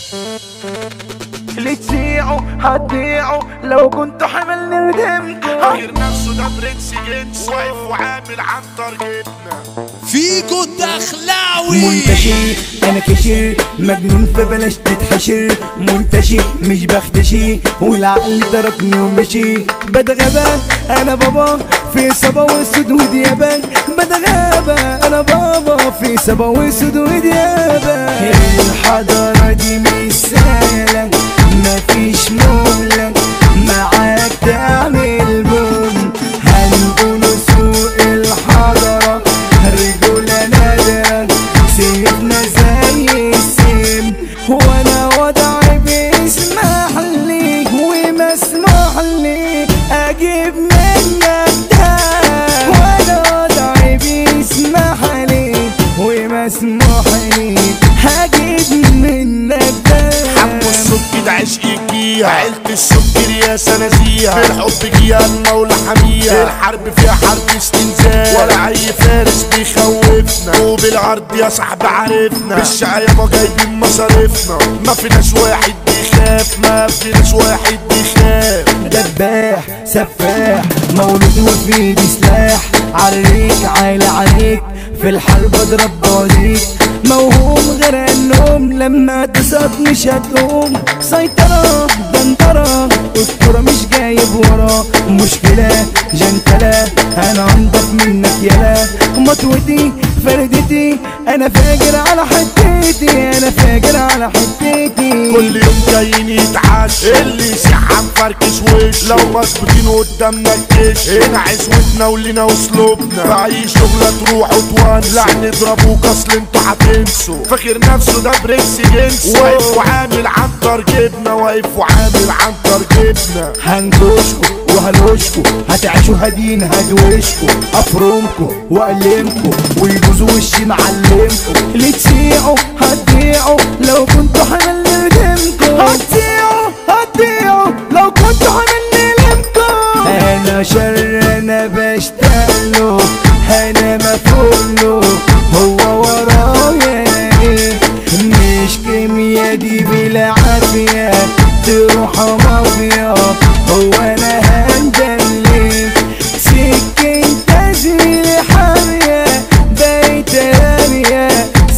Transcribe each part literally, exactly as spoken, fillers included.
اللي تسيعوا هتضيعوا لو كنتوا حمل ندمكوا. غير نفسه ده برنس جنس واقف وعامل عن تارجتنا. فيكو الدخلاوي منتشر انا كشر مجنون فبلاش تتحشر. منتشر مش بختشي والعقل تركني ومشي. بتغابى انا بابا في صبا واسود وديابة. بتغابى انا بابا في صبا واسود وديابة. الحضارة دي مش سهلة مفيش مهلة معاك تعمل بوم. هنقولوا سوق الحضارة رجولة نادرة سيبنا زي السم. وانا وضعي بيسمح لي ومسموح لي اجيب منك ده. وانا وضعي بيسمح لي ومسموح لي هجيب منك ده. حمو السكر ده عشق الجيها عيلة السكر يا سنازيها. في الحب جيها المولى حميها. الحرب فيها حرب استنزال ولا اي فارس بيخوفنا. وبالعرض يا صاحبي عرفنا بالشقاية ما جايبين مصاريفنا. ما فيناش واحد بيخاف ما فيناش واحد بيخاف. دباح سفاح مولود وفي ايدي سلاح. عليك عايل عليك في الحرب اضرب بوازيك. موهوم غير النوم لما تصاب مش هتقوم. سيطرة دنطرة اسطورة مش جايب ورا. مشكلة جنتلة انا انضف منك يلا. مطوتي فردتي انا فاجر على حتتي. انا فاجر على حتتي. كل يوم جايين يتعشى اللي يسيح مفركش وش. لو مظبوطين قدامنا الجيش هنا عزوتنا ولينا واسلوبنا. في اي شغلة تروح وتولع نضربوك اصل انتوا هتنسوا. فاكر نفسه ده برنس جنس واقف وعامل عن تارجتنا. واقف وعامل عن تارجتنا. هنكشكوا وهلوشكوا هتعيشوا هادين هدوشكوا. افرمكوا واقلمكوا ويجوزوا وشي معلمكوا. اللي تسيعوا هتضيعوا لو كنتوا حمل ندمكوا. هتسيعوا هتضيعوا لو كنتوا حمل ندمكوا. انا شر انا بشتغله انا مفعوله. هو ورايا ايه مش كيميا دي بالعافية تروح مافيا. هو انا هندلي سكين تزميلي حامية بيت رامية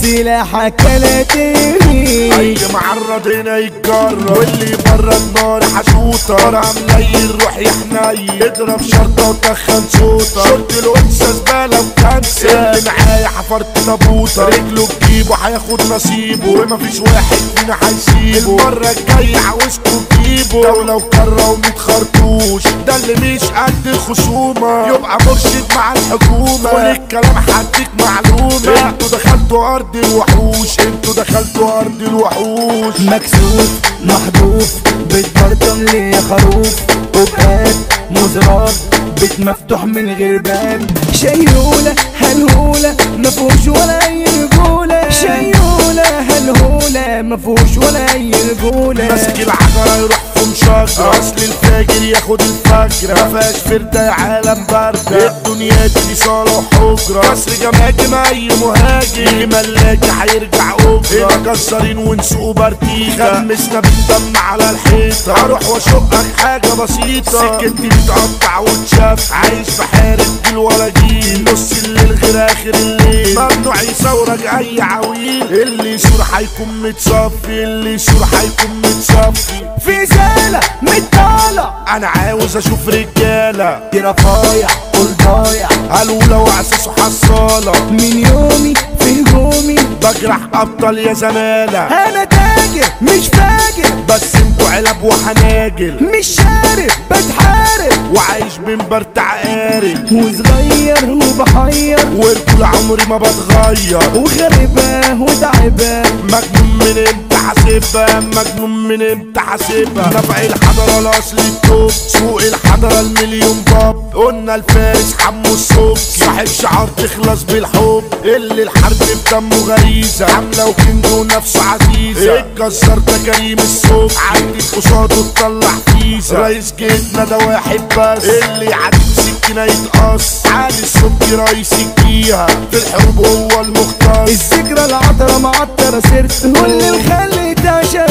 سلاحك لا ترمي. اي معرض هنا يتجرب واللي بره النار حشوطة. نار مليل روح يا حنين اضرب شرطة وتخن صوتة. شرط الانثى زبالة وكنسة. اللي معايا حفرت تابوتة رجله بجيبه هياخد نصيبه. ومفيش واحد فينا هيسيبه. المرة الجاية عاوزكوا تجيبه. دولة وكرة وميت خرطوش ده اللي مش قد الخصومة. يبقى مرشد مع الحكومة. كل الكلام هديك معلومة. انتوا دخلتوا ارض الوحوش انتوا دخلتوا ارض الوحوش. مكسوف محذوف بتبرطم لي يا خروف. وبقات مزراب بيت مفتوح من غير باب. شيولة هالهولة مفهوش ولا اي رجولة. شيولة هالهولة مفهوش ولا اي رجولة. ماسك العجرة يروح في مشجرة. اصل الفاجر ياخد الفجرة. مفيهاش فردة يا عالم باردة. الدنيا دي صالة وحجرة. كسر جماجم اي مهاجم يجي ملاكي هيرجع اجرة. هنا كسرين ونسوق بارتيخة. خمسنا بالدم على الحيطة. هروح واشقك حاجة بسيطة. سكتي بتقطع وتشاف. عايش في حارة جيل ولا جيل. نص الليل غير اخر الليل. ممنوع يصورك اي عويل. اللي يصور هيكون متصفي. اللي يصور هيكون متصفي. في زالة متطالع انا عاوز اشوف رجالة. دي رفايع قول ضايع. قالولة واساسه حصالة. من يومي في هجومي بجرح ابطال يا زمالة. انا تاجر مش فاجر. بس انتوا علب وحناجل. مش شارب بتحارب وعايش بين برتع قارب. وصغير وبحير ورجول عمري ما بتغير. وغربة وتعبة. مجنون من امتى حاسبها. مجنون من امتى حاسبها. نفع الحضرة الاصل التوب. سوق الحضرة المليون باب. قلنا الفارس حمو الصوب. صاحب شعار تخلص بالحب. اللي الحرب بدمه غريزة. حملة وكنج ونفسه عزيزة. اتكسر ده كريم الصوب. عدت قصاده تطلع فيزا. رئيس جيتنا ده واحد بس. اللي يعدي بسكينة يتقص. علي الصبحي رئيس الجيهة. في الحروب هو المختص. الذكرى العطرة معطرة سرت. كل الخلي تعشى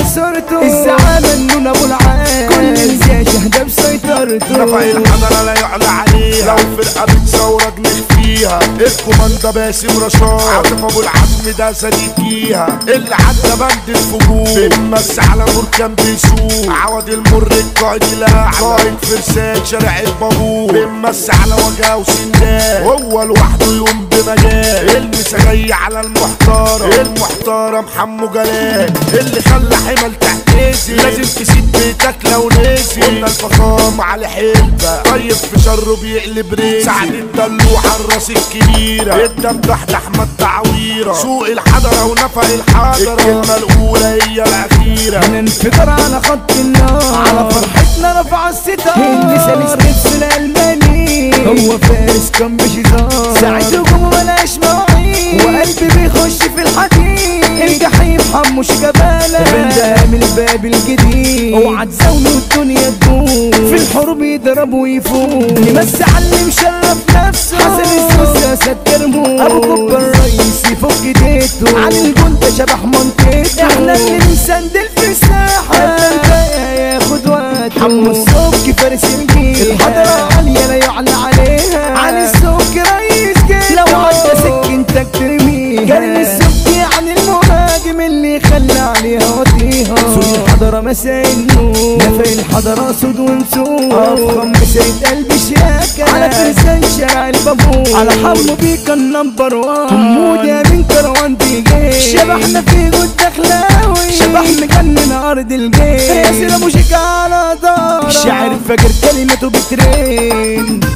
ادارته الزعامة النون ابو العال كل الجيش اهدى بسيطرته رفع الحضرة لا يعلى عليها لو فرقة بتصورك نخفيها الكوماندا باسم رشاد عاطف ابو العزم ده صديقيها اللي عدى بند الفجور بنمس على بركان بيسوق عوض المر القائد الاعلى قائد فرسان شارع البابور بنمس على وجهه وسندان هو لوحده يقوم بمجال المسا جاي على المحترم المحترم حمو جلال اللي خلى حمل تحتزي لازم تسيب بيتك لو نسي قلنا الفخام على حلبة طيب في شره بيقلب ريسي سعد الدلوعة الراس الكبيرة الدم تحت احمد تعويرة سوق الحضرة ونفق الحضرة الكلمة الاولى هي الاخيرة هننفجر على خط النار على فرحتنا رفع الستار اللسان ستيبس الالماني هو فارس كان بشزار ساعد هجومه ملاش مواعيد وقلبي بيخش في الحديد الجحيم حمو شجبالة من الباب الجديد اوعى تزاوله الدنيا تدوم في الحروب يضرب ويفوق نمس علي مشرف نفسه حسن السوسة سترمو ابو كوبا الرئيس يفك ديته عن الجندة شبح منطقته احنا اللي نسندل في الساحة ياخد وقت حمو السوق فارس الجيل الحضرة عالية لا يعلى عليها عن السوق رئيس جيل لو عدى سكنتك ترميها كان السوق عن المهاجم اللي خلى عليها وطيها سوق الحضرة مساء النور نفق الحضرة صود ونسور افخم مسايد قلبي شياكة على فرسان شارع البابور على حمو بيكا النمبر وان حمود يا من كروان دي جيش شبحنا في جود دخلاوي شبح مجنن ارض الجيش ياسر ابو شيكا على دار شاعر فاكر كلمته بترين